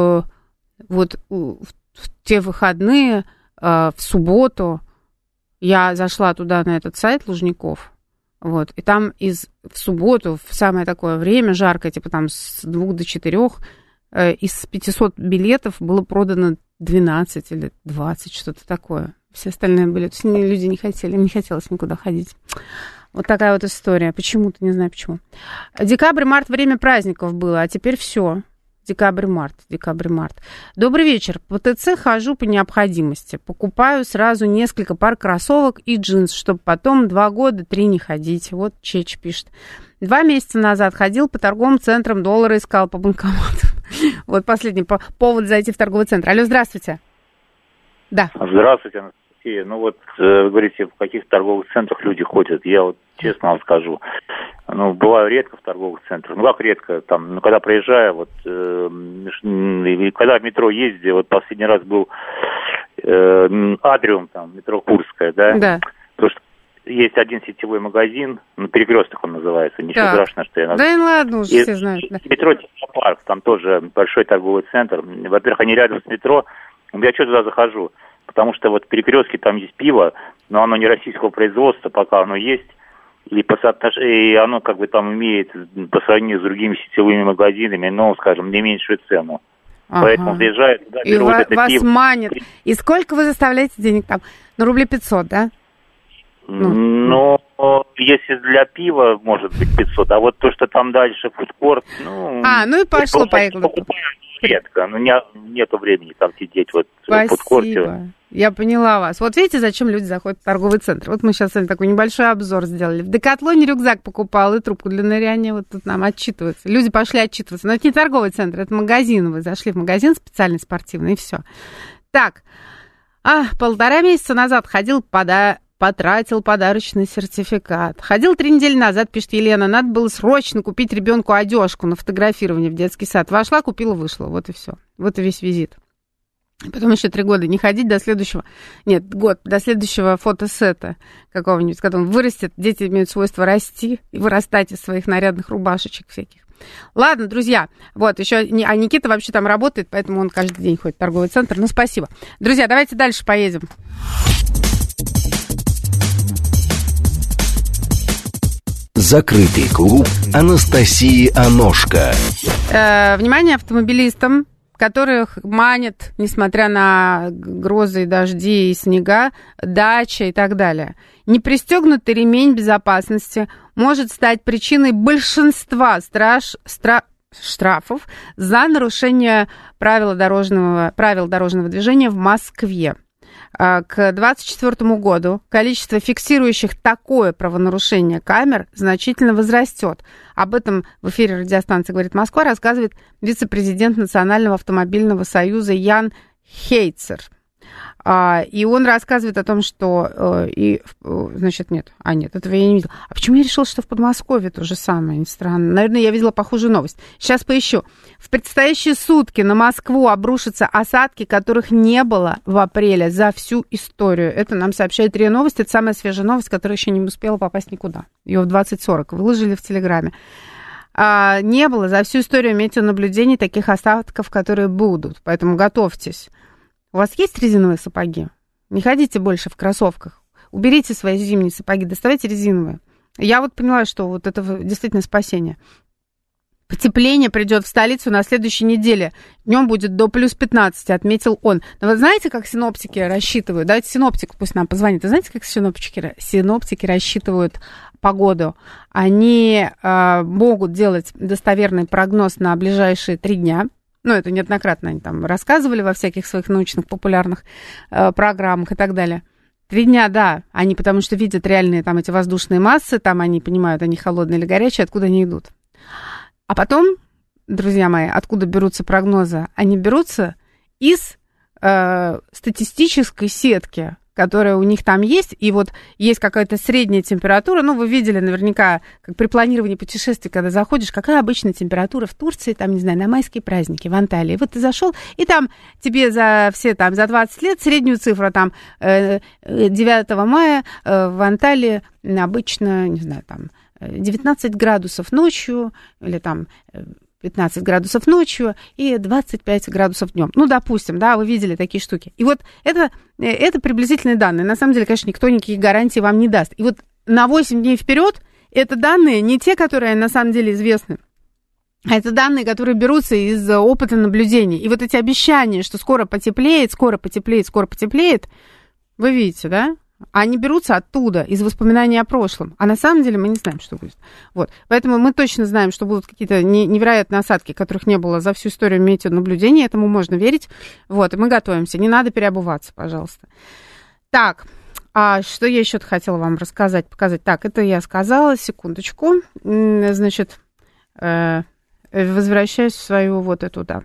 вот в те выходные, в субботу, я зашла туда, на этот сайт Лужников, вот, и там в субботу, в самое такое время жаркое, типа там с 2 до 4, из 500 билетов было продано 12 или 20, что-то такое. Все остальные были, то есть люди не хотели, им не хотелось никуда ходить. Вот такая вот история. Почему-то, не знаю почему. Декабрь-март время праздников было, а теперь все. Декабрь-март. Добрый вечер. По ТЦ хожу по необходимости. Покупаю сразу несколько пар кроссовок и джинс, чтобы потом 2 года, 3 не ходить. Вот Чеч пишет. 2 месяца назад ходил по торговым центрам, доллары искал по банкомату. Вот последний повод зайти в торговый центр. Алло, здравствуйте. Да. Здравствуйте, Анастасия. Ну вот, вы говорите, в каких торговых центрах люди ходят. Я вот честно вам скажу. Ну, бываю редко в торговых центрах. Ну, как редко, там, ну, когда проезжаю, вот, когда в метро ездил, вот последний раз был Адриум, там, метро Курская, да? Да. Потому что есть один сетевой магазин, ну, Перекресток он называется, ничего страшного, что я назвал. Да и ладно, уже все знают. Да. Метро Технопарк, там тоже большой торговый центр. Во-первых, они рядом с метро, я что туда захожу? Потому что вот в Перекрестке там есть пиво, но оно не российского производства, пока оно есть, и оно как бы там имеет по сравнению с другими сетевыми магазинами, ну, скажем, не меньшую цену. Ага. Поэтому приезжают туда, берут это вас пиво. Манит. И сколько вы заставляете денег там? Ну, рублей 500, да? Ну, если для пива, может быть, 500, а вот то, что там дальше фудкорт, ну... ну и пошло-поехало. Редко, ну, нету времени там сидеть вот в фудкорте. Спасибо. Я поняла вас. Вот видите, зачем люди заходят в торговый центр. Вот мы сейчас с вами такой небольшой обзор сделали. В Декатлоне рюкзак покупал и трубку для ныряния. Вот тут нам отчитываются. Люди пошли отчитываться. Но это не торговый центр, это магазин. Вы зашли в магазин специальный спортивный, и все. Так, 1,5 месяца назад потратил подарочный сертификат. Ходил 3 недели назад, пишет Елена, надо было срочно купить ребенку одежку на фотографирование в детский сад. Вошла, купила, вышла. Вот и все. Вот и весь визит. Потом еще 3 года не ходить до следующего... Нет, год, до следующего фотосета какого-нибудь. Когда он вырастет, дети имеют свойство расти и вырастать из своих нарядных рубашечек всяких. Ладно, друзья, вот еще... А Никита вообще там работает, поэтому он каждый день ходит в торговый центр. Ну, спасибо. Друзья, давайте дальше поедем. Закрытый клуб Анастасии Аношко. Внимание автомобилистам, которых манят, несмотря на грозы и дожди и снега, дача и так далее. Непристегнутый ремень безопасности может стать причиной большинства штрафов за нарушение правил дорожного движения в Москве. К 2024 году количество фиксирующих такое правонарушение камер значительно возрастет. Об этом в эфире радиостанции «Говорит Москва» рассказывает вице-президент Национального автомобильного союза Ян Хейцер. И он рассказывает о том, что... Нет, этого я не видела. А почему я решила, что в Подмосковье то же самое? Странно. Наверное, я видела похожую новость. Сейчас поищу. В предстоящие сутки на Москву обрушатся осадки, которых не было в апреле за всю историю. Это нам сообщает РИА Новости. Это самая свежая новость, которая еще не успела попасть никуда. Ее в 20:40 выложили в Телеграме. Не было за всю историю метеонаблюдений таких осадков, которые будут. Поэтому готовьтесь. У вас есть резиновые сапоги? Не ходите больше в кроссовках. Уберите свои зимние сапоги, доставайте резиновые. Я вот поняла, что вот это действительно спасение. Потепление придет в столицу на следующей неделе. Днем будет до плюс 15, отметил он. Но вы знаете, как синоптики рассчитывают? Давайте синоптик пусть нам позвонит. Вы знаете, как синоптики рассчитывают погоду? Они могут делать достоверный прогноз на ближайшие 3 дня. Ну, это неоднократно они там рассказывали во всяких своих научных популярных программах и так далее. 3 дня, да, они потому что видят реальные там эти воздушные массы, там они понимают, они холодные или горячие, откуда они идут. А потом, друзья мои, откуда берутся прогнозы? Они берутся из статистической сетки, которая у них там есть, и вот есть какая-то средняя температура, ну, вы видели наверняка, как при планировании путешествий, когда заходишь, какая обычная температура в Турции, там, не знаю, на майские праздники, в Анталии. Вот ты зашел, и там тебе за 20 лет среднюю цифру, там, 9 мая в Анталии обычно, не знаю, там, 19 градусов ночью, или там 15 градусов ночью и 25 градусов днем. Ну, допустим, да, вы видели такие штуки. И вот это приблизительные данные. На самом деле, конечно, никто никаких гарантий вам не даст. И вот на 8 дней вперед это данные не те, которые на самом деле известны, а это данные, которые берутся из опыта наблюдений. И вот эти обещания, что скоро потеплеет, вы видите, да? Они берутся оттуда, из воспоминаний о прошлом. А на самом деле мы не знаем, что будет. Вот. Поэтому мы точно знаем, что будут какие-то невероятные осадки, которых не было за всю историю метеонаблюдений. Этому можно верить. Вот. И мы готовимся. Не надо переобуваться, пожалуйста. Так, а что я еще хотела вам рассказать, показать? Так, это я сказала. Секундочку. Значит, возвращаюсь в свою вот эту, да.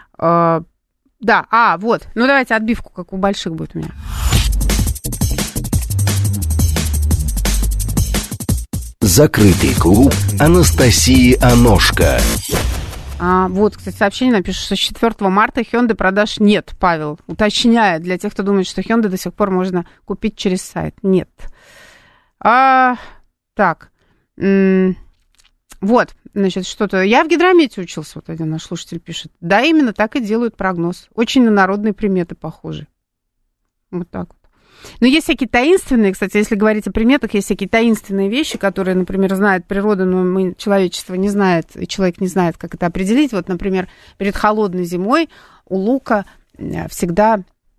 Вот. Ну, давайте отбивку, как у больших будет у меня. Закрытый клуб Анастасии Аношко. Вот, кстати, сообщение напишет, что с 4 марта Hyundai продаж нет, Павел. Уточняет, для тех, кто думает, что Hyundai до сих пор можно купить через сайт. Нет. Так. Вот, значит, что-то... Я в гидромете учился, вот один наш слушатель пишет. Да, именно так и делают прогноз. Очень на народные приметы похожи. Вот так вот. Но есть всякие таинственные, кстати, если говорить о приметах, есть всякие таинственные вещи, которые, например, знает природа, но человечество не знает, и человек не знает, как это определить. Вот, например, перед холодной зимой у лука всегда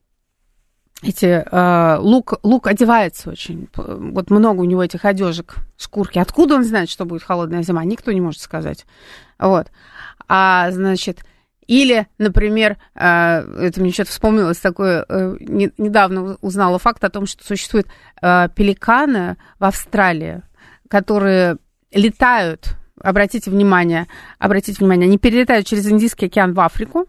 лук одевается очень. Вот много у него этих одежек, шкурки. Откуда он знает, что будет холодная зима? Никто не может сказать. Вот. Значит, или, например, это мне что-то вспомнилось такое, недавно узнала факт о том, что существуют пеликаны в Австралии, которые летают, обратите внимание, они перелетают через Индийский океан в Африку.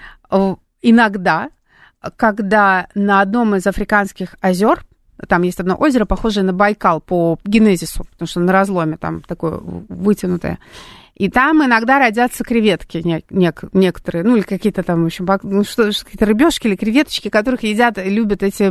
Иногда, когда на одном из африканских озер, там есть одно озеро, похожее на Байкал по генезису, потому что на разломе там такое вытянутое, и там иногда родятся креветки некоторые, ну или какие-то там, в общем, какие-то рыбешки или креветочки, которых едят и любят эти,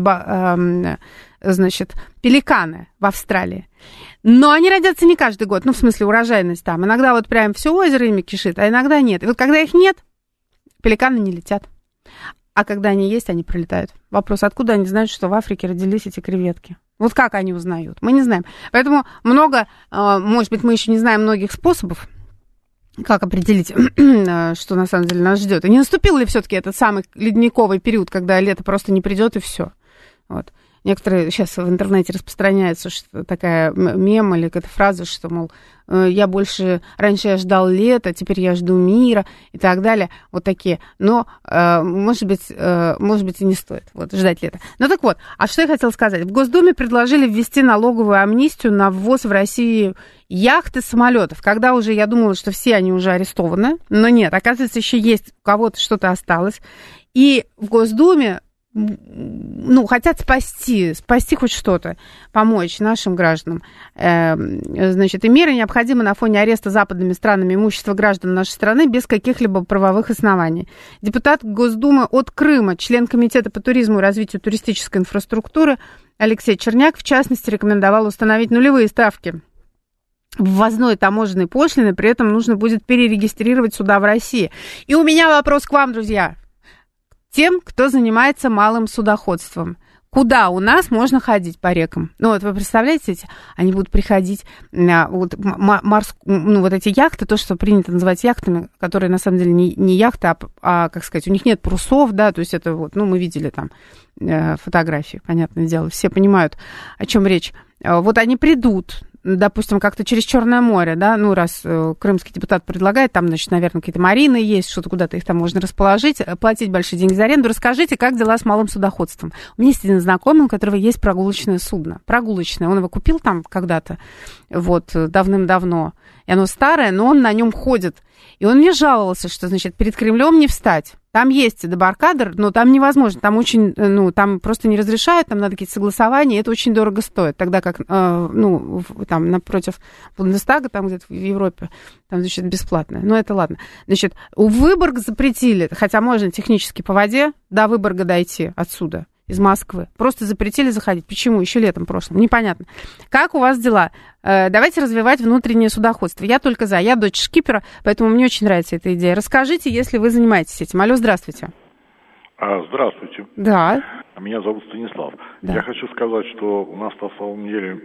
значит, пеликаны в Австралии. Но они родятся не каждый год, ну, в смысле, урожайность там. Иногда вот прям все озеро ими кишит, а иногда нет. И вот когда их нет, пеликаны не летят. А когда они есть, они прилетают. Вопрос, откуда они знают, что в Африке родились эти креветки? Вот как они узнают? Мы не знаем. Поэтому может быть, мы еще не знаем многих способов, как определить, что на самом деле нас ждет. И не наступил ли все-таки этот самый ледниковый период, когда лето просто не придет и все? Вот. Некоторые сейчас в интернете распространяется что такая мем или какая-то фраза, что, мол, раньше я ждал лета, теперь я жду мира и так далее. Вот такие. Но, может быть, и не стоит ждать лета. Ну так вот, а что я хотела сказать? В Госдуме предложили ввести налоговую амнистию на ввоз в Россию яхт и самолетов. Когда уже я думала, что все они уже арестованы, но нет, оказывается, еще есть у кого-то что-то осталось. И в Госдуме хотят спасти хоть что-то, помочь нашим гражданам. Значит, и меры необходимы на фоне ареста западными странами имущества граждан нашей страны без каких-либо правовых оснований. Депутат Госдумы от Крыма, член Комитета по туризму и развитию туристической инфраструктуры Алексей Черняк, в частности, рекомендовал установить нулевые ставки ввозной таможенной пошлины, при этом нужно будет перерегистрировать суда в России. И у меня вопрос к вам, друзья. Тем, кто занимается малым судоходством. Куда у нас можно ходить по рекам? Ну, вот вы представляете, они будут приходить на вот эти яхты, то, что принято называть яхтами, которые на самом деле не яхты, а, как сказать, у них нет парусов, да, то есть это мы видели там фотографии, понятное дело, все понимают, о чем речь. Вот они придут, допустим, как-то через Черное море, да, раз крымский депутат предлагает, там, значит, наверное, какие-то марины есть, что-то куда-то их там можно расположить, платить большие деньги за аренду. Расскажите, как дела с малым судоходством? У меня есть один знакомый, у которого есть прогулочное судно. Прогулочное. Он его купил там когда-то, давным-давно. И оно старое, но он на нем ходит. И он мне жаловался, что, значит, перед Кремлем не встать. Там есть дебаркадер, но там невозможно. Там очень, там просто не разрешают, там надо какие-то согласования, и это очень дорого стоит. Тогда как, там напротив Бундестага, там где-то в Европе, там, значит, бесплатно. Но это ладно. Значит, у Выборга запретили, хотя можно технически по воде до Выборга дойти отсюда, из Москвы. Просто запретили заходить. Почему? Еще летом прошлым. Непонятно. Как у вас дела? Давайте развивать внутреннее судоходство. Я только за. Я дочь шкипера, поэтому мне очень нравится эта идея. Расскажите, если вы занимаетесь этим. Алло, здравствуйте. Здравствуйте. Да. Меня зовут Станислав. Да. Я хочу сказать, что у нас на самом деле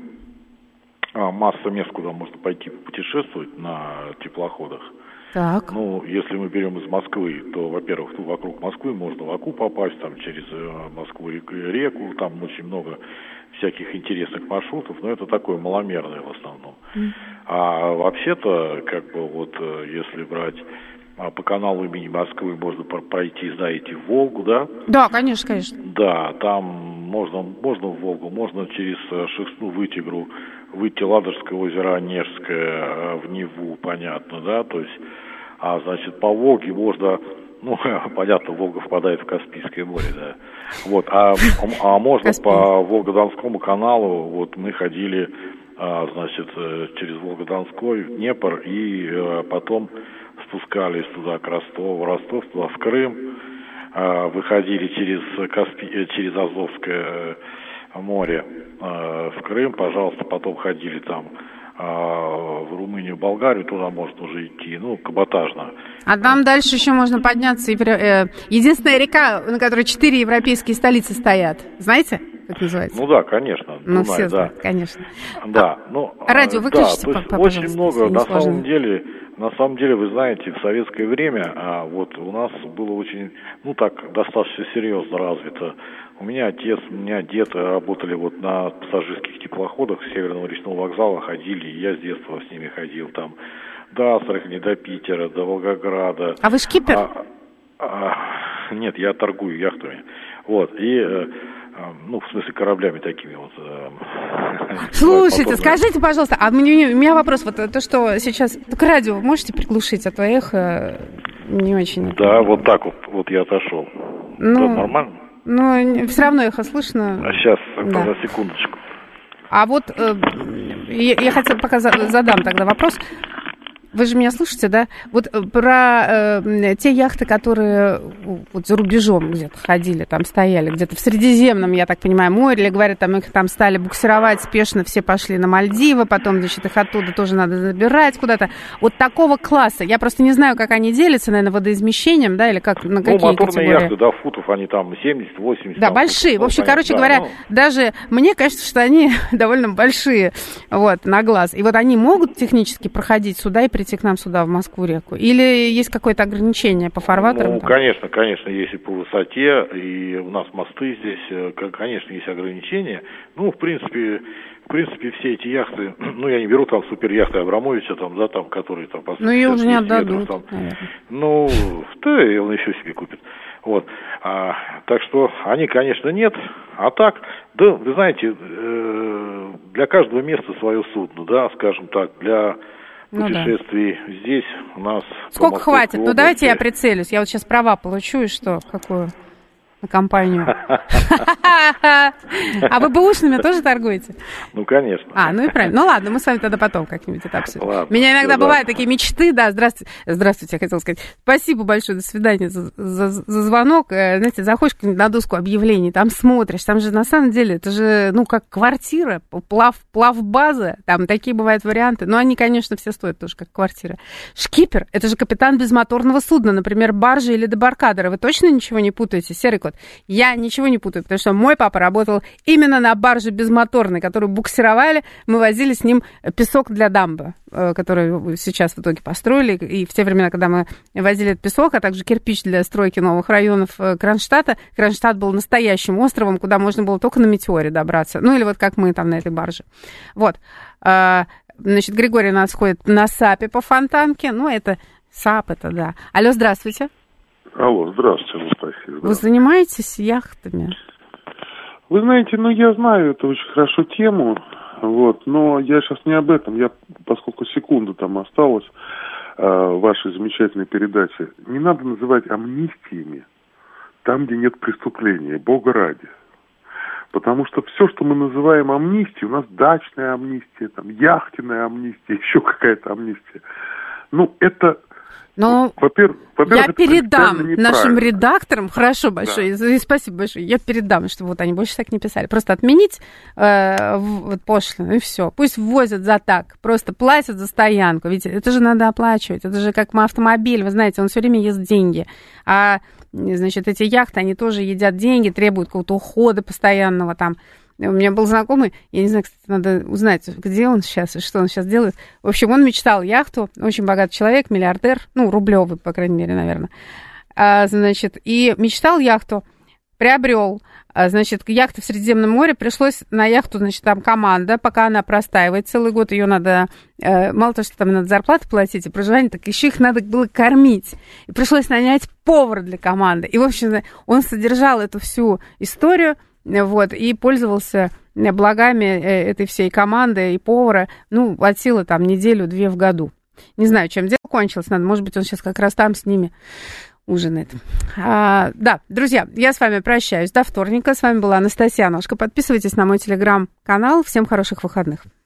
масса мест, куда можно пойти путешествовать на теплоходах. Так. Если мы берем из Москвы, то, во-первых, вокруг Москвы можно в Аку попасть, там через Москву реку, там очень много всяких интересных маршрутов, но это такое маломерное в основном. А вообще-то, если брать по каналу имени Москвы, можно пройти, знаете, в Волгу, да? Да, конечно, конечно. Да, там можно в Волгу, можно через Шексну, Вытегру, выйти Ладожское озеро, Онежское, в Неву, понятно, да, то есть, значит, по Волге можно, понятно, Волга впадает в Каспийское море, да, можно по Волго-Донскому каналу, мы ходили, значит, через Волго-Донской в Днепр и потом спускались туда к Ростов, туда в Крым, выходили через Азовское море в Крым, пожалуйста, потом ходили там в Румынию, Болгарию, туда можно уже идти, каботажно. А там дальше еще можно подняться. Единственная река, на которой 4 европейские столицы стоят, знаете? как называется? Ну да, конечно. Ну, Дунай, все знают, да. конечно. Да, ну... Радио выключите, да, пожалуйста. Очень много, на самом деле, вы знаете, в советское время вот у нас было очень, достаточно серьезно развито. У меня отец, дед работали вот на пассажирских теплоходах с Северного речного вокзала, ходили, и я с детства с ними ходил там до Астрахани, до Питера, до Волгограда. А вы шкипер? Нет, я торгую яхтами. Вот, и... в смысле, кораблями такими вот. Слушайте, скажите, пожалуйста, у меня вопрос, вот то, что сейчас... Только радио можете приглушить, а то эхо не очень... Да, вот так вот я отошел. Ну, да, нормально? Ну, все равно эхо слышно. А сейчас, да. Секундочку. А вот я хотела пока задам тогда вопрос. Вы же меня слушаете, да? Вот про те яхты, которые вот за рубежом где-то ходили, там стояли, где-то в Средиземном, я так понимаю, море, или говорят, там их там стали буксировать спешно, все пошли на Мальдивы, потом, значит, их оттуда тоже надо забирать куда-то. Вот такого класса, я просто не знаю, как они делятся, наверное, водоизмещением, да, или как, на какие моторные категории? Яхты, да, футов, они там 70-80. Да, большие. В общем, короче говоря, даже мне кажется, что они довольно большие, вот, на глаз. И вот они могут технически проходить сюда и прийти к нам сюда, в Москву-реку? Или есть какое-то ограничение по фарватерам? Ну, конечно, если по высоте, и у нас мосты здесь, конечно, есть ограничения. Ну, в принципе, все эти яхты, я не беру там суперяхты Абрамовича, там, да, там, которые там... Ну, ее уже не отдадут, там, да, и он еще себе купит. Вот. Так что они, конечно, нет. А так, да, вы знаете, для каждого места свое судно, да, скажем так, для... путешествий здесь у нас... Сколько хватит? Ну, давайте я прицелюсь. Я вот сейчас права получу, и что? Какую? На компанию. А вы бэушными тоже торгуете? Ну, конечно. Ну и правильно. Ну, ладно, мы с вами тогда потом как-нибудь это обсудим. У меня иногда бывают такие мечты, да, здравствуйте, я хотела сказать. Спасибо большое, до свидания за звонок. Знаете, заходишь на доску объявлений, там смотришь, там же на самом деле, это же, как квартира, плавбаза, там такие бывают варианты. Но они, конечно, все стоят тоже как квартира. Шкипер, это же капитан безмоторного судна, например, баржи или дебаркадера. Вы точно ничего не путаете, серый кот? Я ничего не путаю, потому что мой папа работал именно на барже безмоторной, которую буксировали, мы возили с ним песок для дамбы, который сейчас в итоге построили, и в те времена, когда мы возили этот песок, а также кирпич для стройки новых районов Кронштадта, Кронштадт был настоящим островом, куда можно было только на метеоре добраться, или вот как мы там на этой барже. Вот, значит, Григорий у нас ходит на САПе по Фонтанке, это САП, это да. Алло, здравствуйте. Алло, здравствуйте, Анастасия. Вы занимаетесь яхтами? Вы знаете, я знаю эту очень хорошо тему, но я сейчас не об этом. Поскольку секунда там осталась вашей замечательной передачи, не надо называть амнистиями там, где нет преступления, Бога ради. Потому что все, что мы называем амнистией, у нас дачная амнистия, там, яхтенная амнистия, еще какая-то амнистия. Это... во-первых, я передам нашим редакторам, хорошо, большое, да. Спасибо большое, я передам, чтобы они больше так не писали. Просто отменить пошлину, и все. Пусть ввозят за так, просто платят за стоянку. Ведь это же надо оплачивать, это же как автомобиль, вы знаете, он все время ест деньги. А, значит, эти яхты, они тоже едят деньги, требуют какого-то ухода постоянного там. У меня был знакомый, я не знаю, кстати, надо узнать, где он сейчас и что он сейчас делает. В общем, он мечтал яхту, очень богатый человек, миллиардер, рублевый, по крайней мере, наверное. Значит, и мечтал яхту, приобрел, значит, яхта в Средиземном море, пришлось на яхту, значит, там команда, пока она простаивает целый год, ее надо, мало того, что там надо зарплату платить и проживание, так еще их надо было кормить. И пришлось нанять повара для команды. И, в общем, он содержал эту всю историю, и пользовался благами этой всей команды и повара, от силы там неделю-две в году. Не знаю, чем дело кончилось, может быть, он сейчас как раз там с ними ужинает. Да, друзья, я с вами прощаюсь до вторника. С вами была Анастасия Аношко. Подписывайтесь на мой телеграм-канал. Всем хороших выходных.